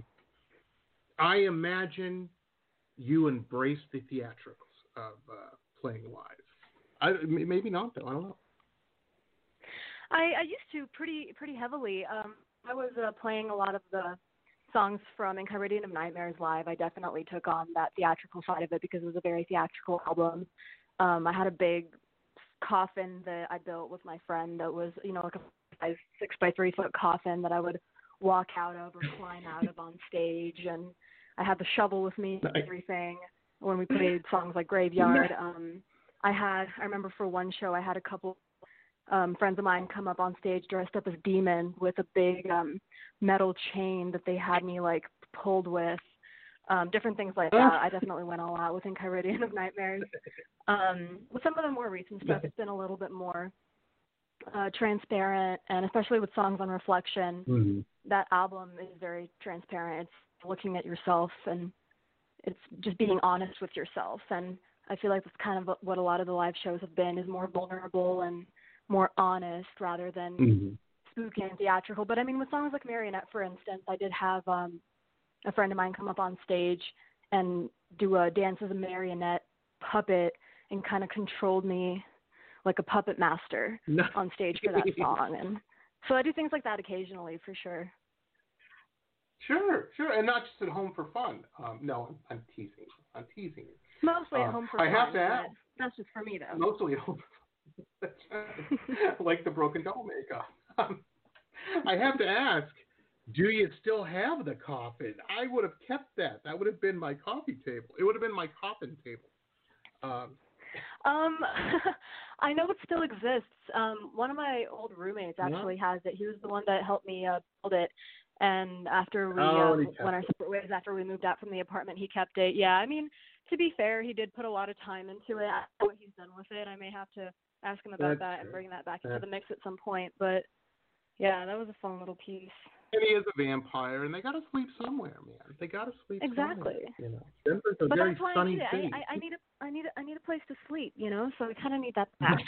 I imagine you embrace the theatrics of uh, playing live. I maybe not though. I don't know. I, I used to pretty pretty heavily. Um, I was uh, playing a lot of the songs from Enchiridion of Nightmares live. I definitely took on that theatrical side of it because it was a very theatrical album. Um, I had a big coffin that I built with my friend that was, you know, like a five, six by three foot coffin that I would walk out of or climb out of on stage. And I had the shovel with me and everything when we played songs like Graveyard. Um, I had, I remember for one show, I had a couple Um, friends of mine come up on stage dressed up as demon with a big um, metal chain that they had me like pulled with, um, different things like that. I definitely went all out with Enchiridion of Nightmares. Um, with some of the more recent stuff, it's been a little bit more uh, transparent, and especially with songs on Reflection, mm-hmm. that album is very transparent. It's looking at yourself, and it's just being honest with yourself. And I feel like that's kind of what a lot of the live shows have been, is more vulnerable and more honest rather than mm-hmm. spooky and theatrical. But I mean, with songs like Marionette, for instance, I did have um, a friend of mine come up on stage and do a dance as a marionette puppet and kind of controlled me like a puppet master nice. on stage for that song. And so I do things like that occasionally, for sure. Sure, sure. And not just at home for fun. Um, no, I'm, I'm teasing. I'm teasing you. Mostly uh, at home for I fun. I have to ask. That's just for me, though. Mostly at home for like the broken doll makeup. Um, I have to ask, do you still have the coffin? I would have kept that. That would have been my coffee table. It would have been my coffin table. Um, um I know it still exists. Um, one of my old roommates actually yeah. has it. He was the one that helped me uh, build it. And after we oh, um, went our separate ways, after we moved out from the apartment, he kept it. Yeah, I mean, to be fair, he did put a lot of time into it. I don't know what he's done with it. I may have to ask him about That's that true. and bring that back That's into the mix at some point. But yeah, that was a fun little piece. And he is a vampire, and they got to sleep somewhere, man. They got to sleep exactly. somewhere. You know, Denver's a but very that's why sunny I need city. it. I, I, I need a, I need a, I need a place to sleep. You know, so I kind of need that back.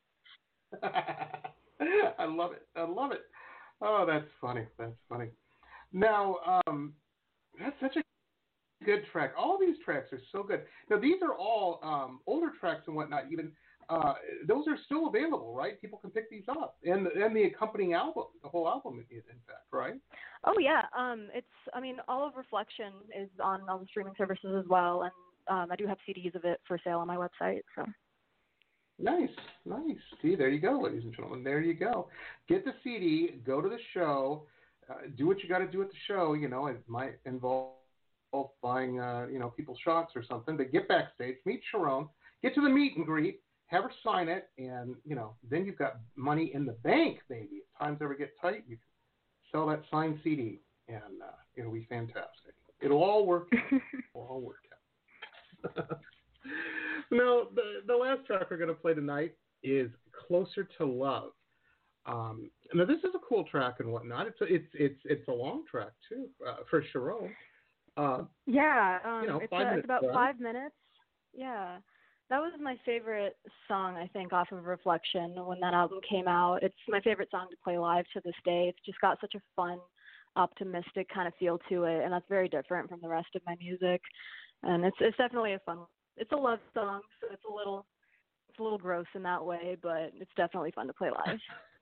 I love it. I love it. Oh, that's funny. That's funny. Now, um, that's such a good track. All these tracks are so good. Now, these are all um, older tracks and whatnot. Even uh, those are still available, right? People can pick these up, and and the accompanying album, the whole album, in fact, right? Oh yeah. Um, it's. I mean, all of Reflection is on all the streaming services as well, and um, I do have C Ds of it for sale on my website. So. Nice, nice. See, there you go, ladies and gentlemen. There you go. Get the C D. Go to the show. Uh, do what you got to do at the show. You know, it might involve buying, uh, you know, people shots or something. But get backstage, meet Sharon, get to the meet and greet, have her sign it, and you know, then you've got money in the bank, baby. If times ever get tight, you can sell that signed C D, and uh, it'll be fantastic. It'll all work. It'll all work out. Now, the the last track we're going to play tonight is "Closer to Love." Um, now this is a cool track and whatnot. It's a, it's it's it's a long track too uh, for Sharon. Uh, yeah, um, you know, it's, five uh, minutes it's about long. five minutes. Yeah, that was my favorite song, I think, off of Reflection when that album came out. It's my favorite song to play live to this day. It's just got such a fun, optimistic kind of feel to it, and that's very different from the rest of my music. And it's it's definitely a fun. It's a love song, so it's a little it's a little gross in that way, but it's definitely fun to play live.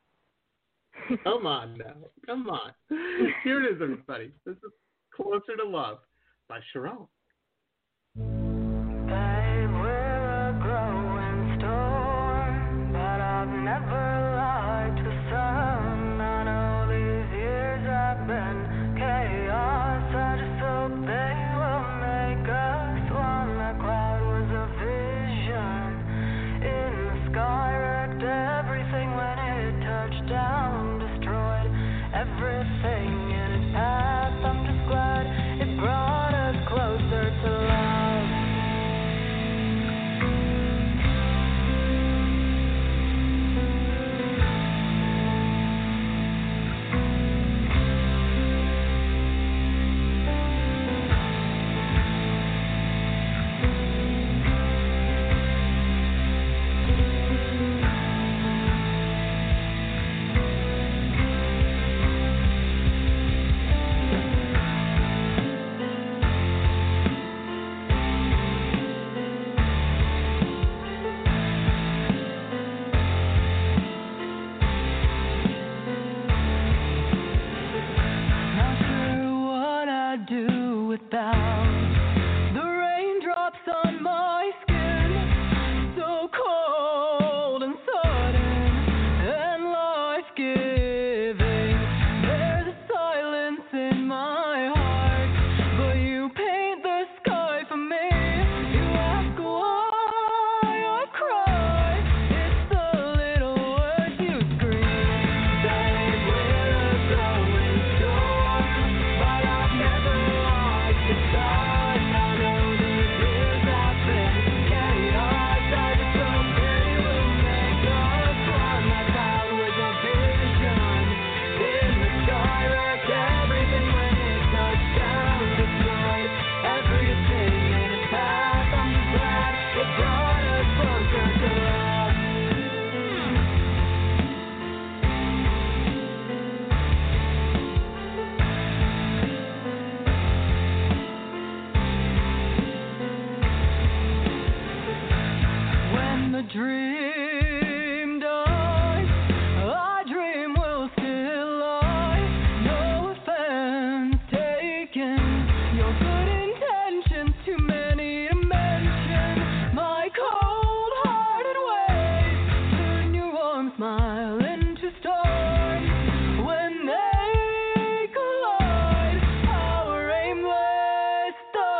Come on now. Come on. Here it is, everybody. This is Closer to Love by Sharon.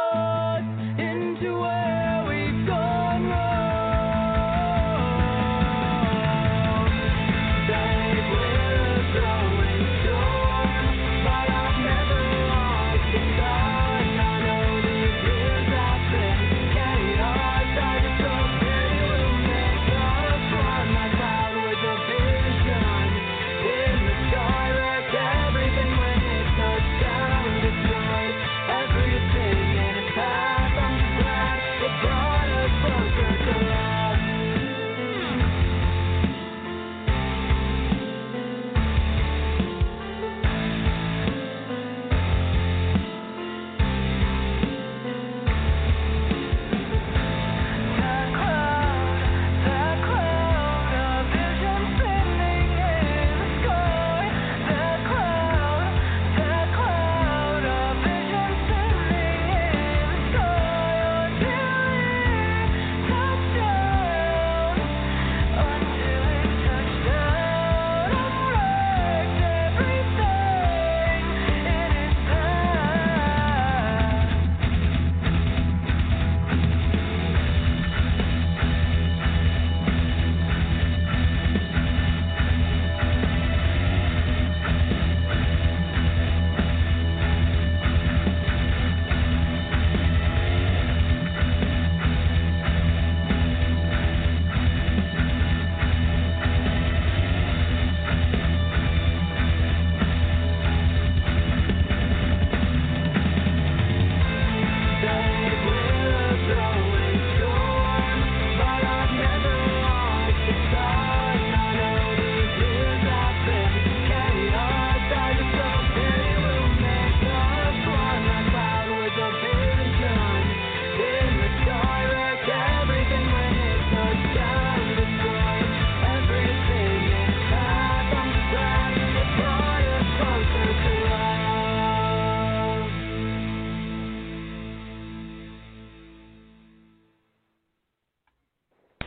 Into where we've gone wrong.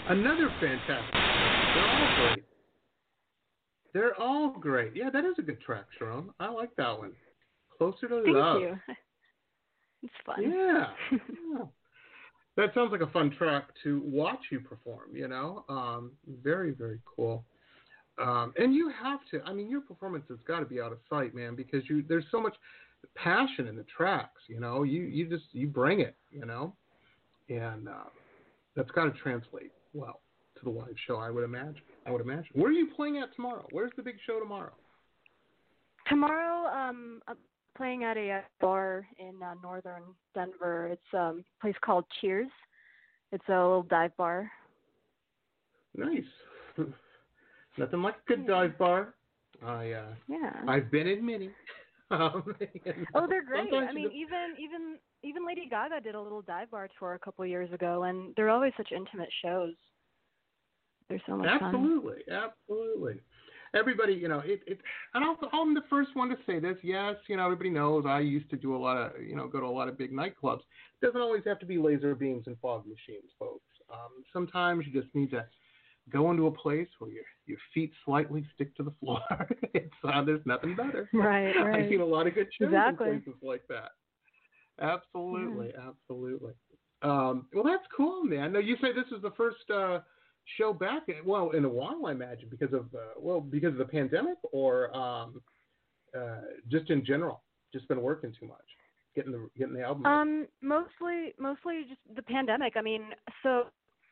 Another fantastic. They're all great. They're all great. Yeah, that is a good track, Sharon. I like that one. Closer to Thank Love. you. It's fun. Yeah. yeah. That sounds like a fun track to watch you perform, you know? Um, very, very cool. Um, and you have to, I mean, your performance has got to be out of sight, man, because you there's so much passion in the tracks, you know? You you just, you bring it, you know? And uh, that's got to translate well to the live show, I would imagine. I would imagine. Where are you playing at tomorrow? Where's the big show tomorrow? Tomorrow, um, I'm playing at a bar in uh, northern Denver. It's um, a place called Cheers. It's a little dive bar. Nice. Nothing like a good dive bar. I uh, yeah. I've been in many. um, oh, they're great. I mean, just... even even even Lady Gaga did a little dive bar tour a couple years ago, and they're always such intimate shows. They're so much absolutely, fun. Absolutely, everybody, you know, it, it. And also, I'm the first one to say this. Yes, you know, everybody knows I used to do a lot of, you know, go to a lot of big nightclubs. It doesn't always have to be laser beams and fog machines, folks. Um, sometimes you just need to go into a place where your your feet slightly stick to the floor. it's, uh, there's nothing better. Right, right. I've seen a lot of good shows exactly. in places like that. Absolutely, yeah. absolutely. Um, well, that's cool, man. Now, you say this is the first uh, show back, well, in a while, I imagine, because of uh, well, because of the pandemic, or um, uh, just in general, just been working too much, getting the getting the album. Um, mostly, mostly just the pandemic. I mean, so.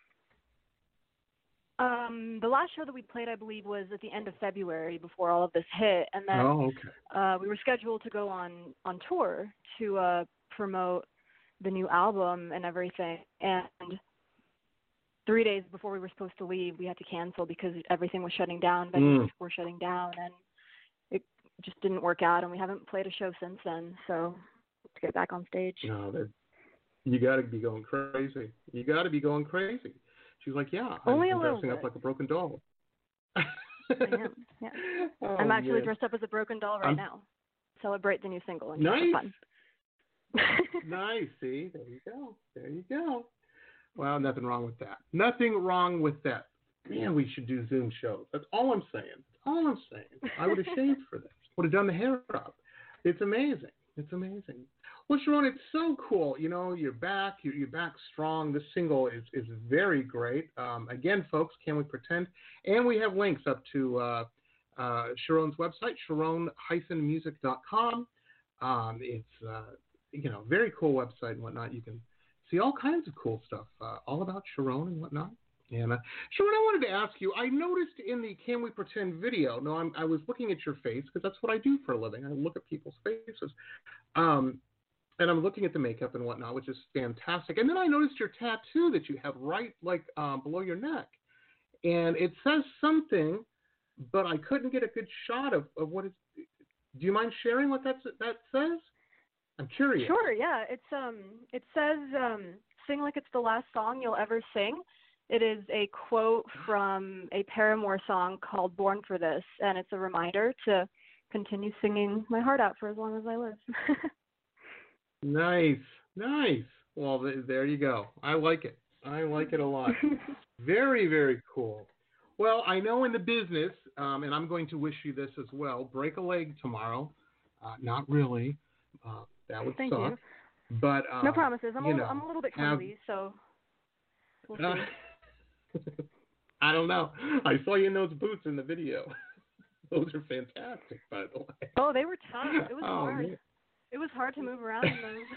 Um, the last show that we played, I believe, was at the end of February before all of this hit, and then oh, okay. uh, we were scheduled to go on, on tour to uh, promote the new album and everything. And three days before we were supposed to leave, we had to cancel because everything was shutting down. Venues mm. were shutting down, and it just didn't work out. And we haven't played a show since then. So to get back on stage, no, you got to be going crazy. You got to be going crazy. She's like, yeah, Only I'm a little dressing bit. up like a broken doll. I am, yeah. oh, I'm actually man. dressed up as a broken doll right I'm... now. Celebrate the new single and nice. have fun. Nice. See, there you go. There you go. Well, nothing wrong with that. Nothing wrong with that. Man, we should do Zoom shows. That's all I'm saying. That's all I'm saying. I would have shaved for this. Would have done the hair up. It's amazing. It's amazing. Well, Sharon, it's so cool. You know, you're back. You're, you're back strong. This single is, is very great. Um, again, folks, Can We Pretend? And we have links up to uh, uh, Sharon's website, sharon dash music dot com. Um, it's, uh, you know, very cool website and whatnot. You can see all kinds of cool stuff, uh, all about Sharon and whatnot. And uh, Sharon, I wanted to ask you, I noticed in the Can We Pretend video, no, I'm, I was looking at your face because that's what I do for a living. I look at people's faces. Um, and I'm looking at the makeup and whatnot, which is fantastic. And then I noticed your tattoo that you have right like um, below your neck. And it says something, but I couldn't get a good shot of, of what it's. Do you mind sharing what that's, that says? I'm curious. Sure, yeah. It's um, it says, um, sing like it's the last song you'll ever sing. It is a quote from a Paramore song called Born for This, and it's a reminder to continue singing my heart out for as long as I live. Nice, nice. Well, th- there you go. I like it. I like it a lot. Very, very cool. Well, I know in the business, um, and I'm going to wish you this as well, break a leg tomorrow. Uh, not really. Uh, that would Thank suck. you. But, uh, no promises. I'm, a little, know, I'm a little bit have, clumsy, so we'll uh, see. I don't know. I saw you in those boots in the video. Those are fantastic, by the way. Oh, they were tough. It was oh, hard. Man. It was hard to move around in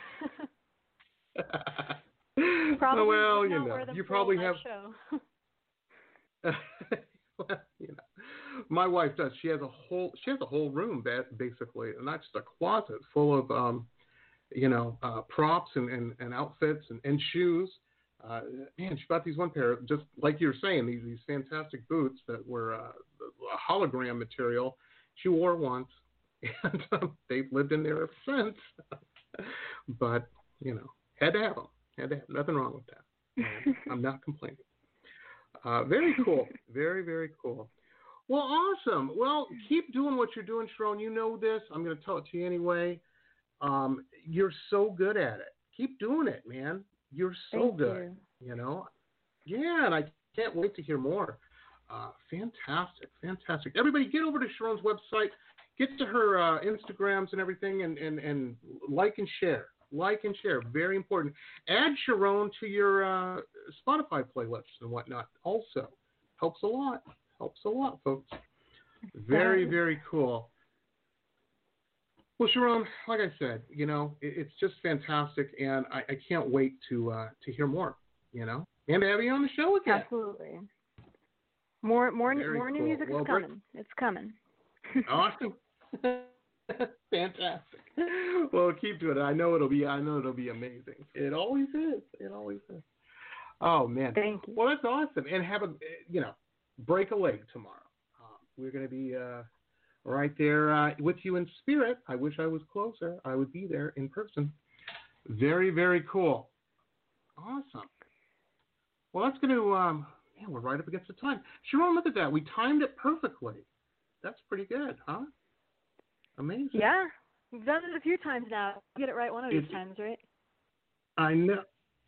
those. probably well, you not know, wear them you for probably all have. Show. well, you know, my wife does. She has a whole. She has a whole room, basically, not just a closet full of, um, you know, uh, props and, and, and outfits and, and shoes. Uh, man, she bought these one pair, just like you were saying, these these fantastic boots that were uh, a hologram material. She wore once, and um, they've lived in there ever since. But, you know, had to have them. Had to have them. Nothing wrong with that. And I'm not complaining. Uh, very cool. Very, very cool. Well, awesome. Well, keep doing what you're doing, Sharon. You know this. I'm going to tell it to you anyway. Um, you're so good at it. Keep doing it, man. You're so Thank good, you. you know. Yeah, and I can't wait to hear more. Uh, fantastic, fantastic. Everybody get over to Sharon's website, get to her uh, Instagrams and everything, and, and, and like and share. Like and share, very important. Add Sharon to your uh, Spotify playlists and whatnot also. Helps a lot. Helps a lot, folks. Very, very cool. Well, Sharon, like I said, you know, it, it's just fantastic, and I, I can't wait to uh, to hear more, you know, and to have you on the show again. Absolutely. More, more, Very more new cool. music Well, is coming. It's coming. Awesome. Fantastic. Well, keep doing it. I know it'll be. I know it'll be amazing. It always is. It always is. Oh man. Thank you. Well, that's awesome. And have a, you know, break a leg tomorrow. Uh, we're going to be uh, right there uh, with you in spirit. I wish I was closer. I would be there in person. Very, very cool. Awesome. Well, that's going to. Um, man, we're right up against the time. Sharon, look at that. We timed it perfectly. That's pretty good, huh? Amazing. Yeah, we've done it a few times now. Get it right one of these it's, times, right? I know.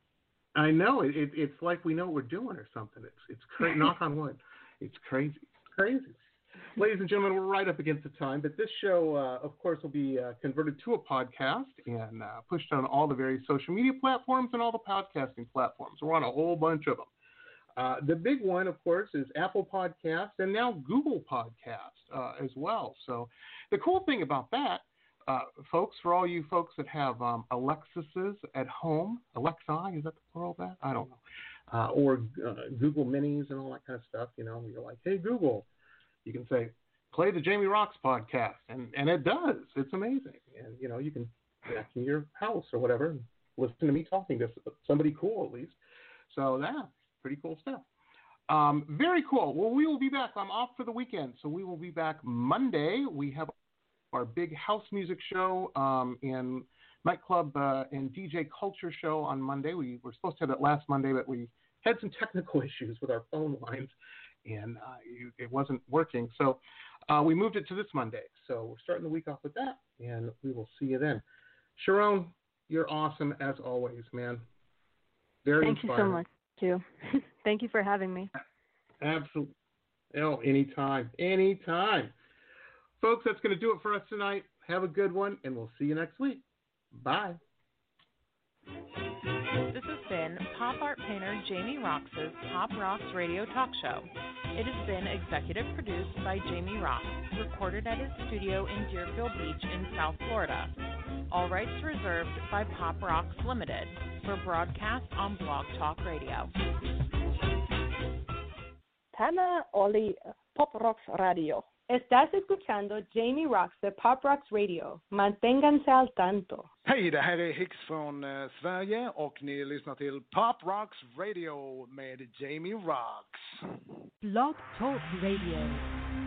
I know. It, it, it's like we know what we're doing or something. It's it's crazy. Knock on wood. It's crazy. It's crazy. Ladies and gentlemen, we're right up against the time, but this show, uh, of course, will be uh, converted to a podcast and uh, pushed on all the various social media platforms and all the podcasting platforms. We're on a whole bunch of them. Uh, the big one, of course, is Apple Podcasts and now Google Podcasts uh, as well. So the cool thing about that, uh, folks, for all you folks that have um, Alexis's at home, Alexa, is that the plural of that? I don't know. Uh, or uh, Google Minis and all that kind of stuff. You know, you're like, hey, Google, you can say, play the Jamie Rocks podcast. And, and it does. It's amazing. And, you know, you can connect in your house or whatever and listen to me talking to somebody cool at least. So that. Pretty cool stuff. Um, very cool. Well, we will be back. I'm off for the weekend, so we will be back Monday. We have our big house music show um, and nightclub uh, and D J culture show on Monday. We were supposed to have it last Monday, but we had some technical issues with our phone lines, and uh, it, it wasn't working. So uh, we moved it to this Monday. So we're starting the week off with that, and we will see you then. Sharon, you're awesome as always, man. Very Thank inspiring. you so much. Too. Thank you for having me. Absolutely. Oh, anytime. Anytime. Folks, that's going to do it for us tonight. Have a good one, and we'll see you next week. Bye. This has been pop art painter Jamie Roxx' Pop Rocks Radio Talk Show. It has been executive produced by Jamie Roxx, recorded at his studio in Deerfield Beach in South Florida. All rights reserved by Pop Rocks Limited for broadcast on Blog Talk Radio. Tana Oli, Pop Rocks Radio. Estás escuchando Jamie Roxx de Pop Rocks Radio. Manténganse al tanto. Hej, det här är Hicks från eh, Sverige och ni lyssnar till Pop Rocks Radio med Jamie Roxx. Blog Talk Radio.